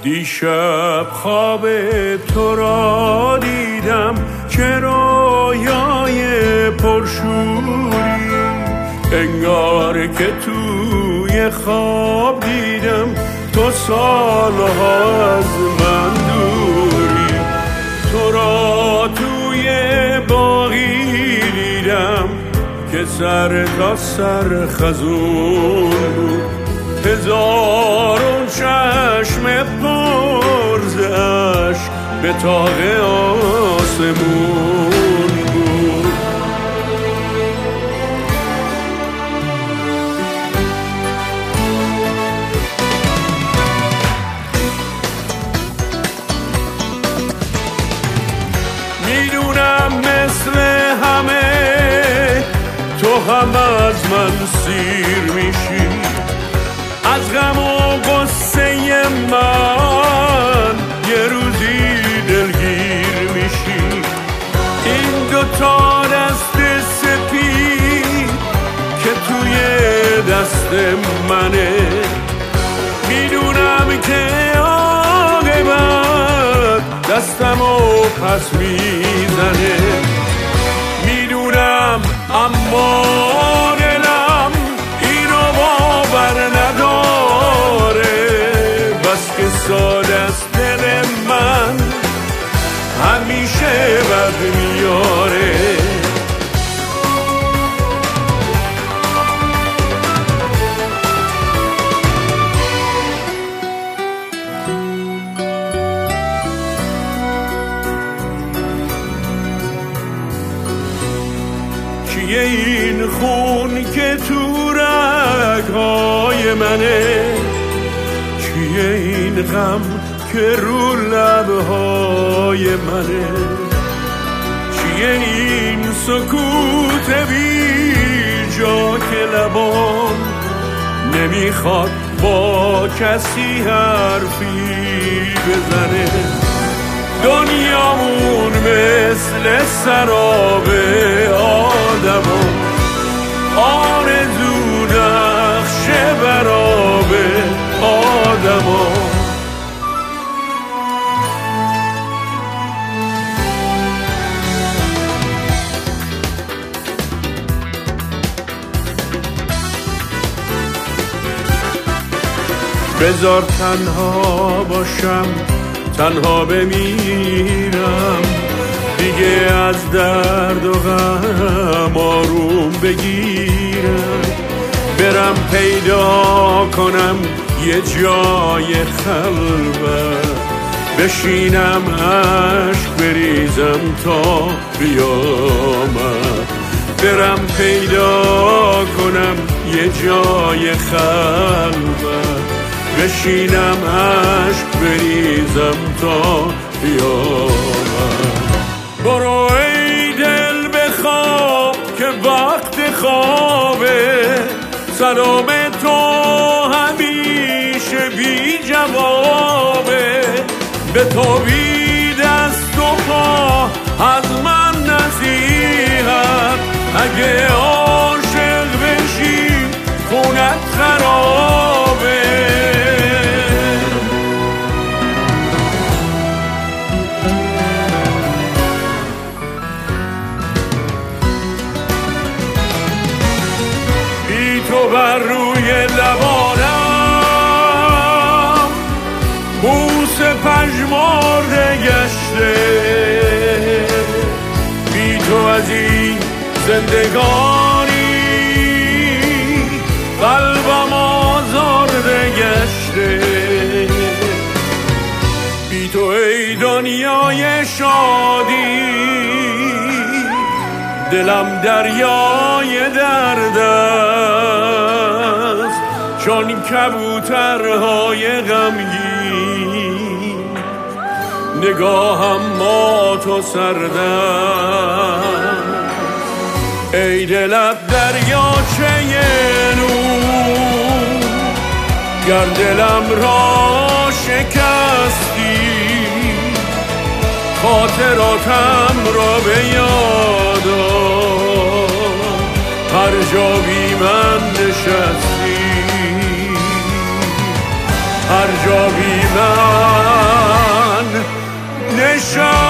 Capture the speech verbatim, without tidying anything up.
دیشب خواب تو را دیدم که رویای پرشوری، انگار که توی خواب دیدم تو سالها از من دوری. تو را توی باغی دیدم که سر تا سر خزون بود، هزارون چشم پرز اشک به طاق آسمون بود. میدونم مثل همه تو هم از من سیر میشی، از غم و غصه من یه روزی دلگیر میشی. این دوتا دست سپید که توی دست منه، میدونم که عاقبت دستمو پس میزنه. میدونم اما دلم اینو باور نداره، بس که ساده است دل من همیشه بد میاره. چیه این خون که تو رگ‌های منه، چیه این غم که رو لب‌های منه، چیه این سکوت بی جا که لبام نمیخواد با کسی حرفی بزنه. دنیامون مثل سراب آدمو آرزو نقشه براب آدمو. بذار تنها باشم، تنها بمیرم، دیگه از درد و غم آروم بگیرم. برم پیدا کنم یه جای خلوت، بشینم عشق بریزم تا بیامد. برم پیدا کنم یه جای خلوت، بشینم عشق بریزم تا بیامد. برو ای دل بخواب که وقت خوابه، سلام تو همیشه بی جوابه. به تو بی دست و پا از من نصیحت، اگه عاشق بشی خونت خرابه. تو بر روی لبانم بوس پژمرده گشته، بی تو از این زندگانی قلبم آزرده گشته. بی تو ای دنیای شادی دلم دریای درد است، چون کبوترهای غمگین نگاهم مات و سرد است. ای دلت دریاچه نور، گر دلم را شکستی خاطراتم را به یاد هر جا بی من نشستی، هر جا بی من شب